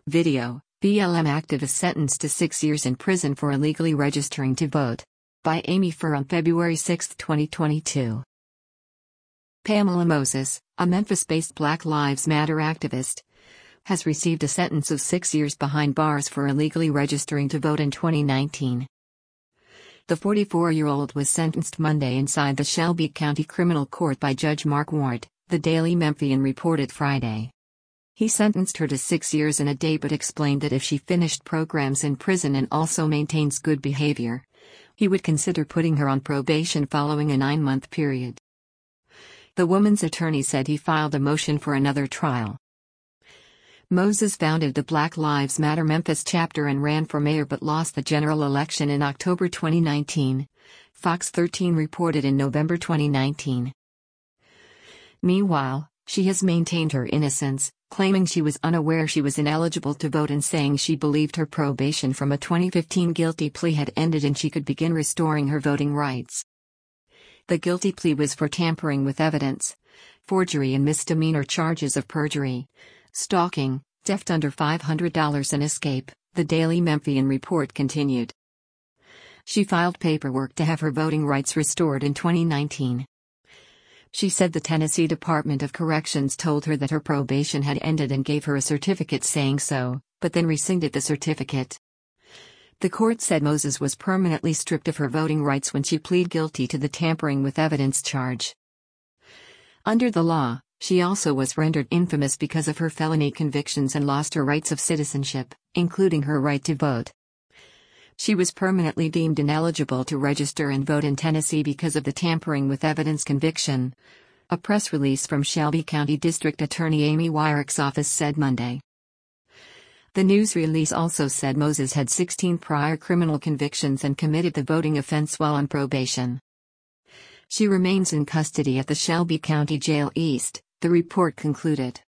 Video: BLM activist sentenced to 6 years in prison for illegally registering to vote. By Amy Furr on February 6, 2022. Pamela Moses, a Memphis-based Black Lives Matter activist, has received a sentence of 6 years behind bars for illegally registering to vote in 2019. The 44-year-old was sentenced Monday inside the Shelby County Criminal Court by Judge Mark Ward, the Daily Memphian reported Friday. He sentenced her to 6 years and a day but explained that if she finished programs in prison and also maintains good behavior, he would consider putting her on probation following a 9-month period. The woman's attorney said he filed a motion for another trial. Moses founded the Black Lives Matter Memphis chapter and ran for mayor but lost the general election in October 2019, Fox 13 reported in November 2019. Meanwhile, she has maintained her innocence, claiming she was unaware she was ineligible to vote and saying she believed her probation from a 2015 guilty plea had ended and she could begin restoring her voting rights. The guilty plea was for tampering with evidence, forgery and misdemeanor charges of perjury, stalking, theft under $500 and escape, the Daily Memphian report continued. She filed paperwork to have her voting rights restored in 2019. She said the Tennessee Department of Corrections told her that her probation had ended and gave her a certificate saying so, but then rescinded the certificate. The court said Moses was permanently stripped of her voting rights when she pleaded guilty to the tampering with evidence charge. Under the law, she also was rendered infamous because of her felony convictions and lost her rights of citizenship, including her right to vote. She was permanently deemed ineligible to register and vote in Tennessee because of the tampering with evidence conviction, a press release from Shelby County District Attorney Amy Wyrick's office said Monday. The news release also said Moses had 16 prior criminal convictions and committed the voting offense while on probation. She remains in custody at the Shelby County Jail East, the report concluded.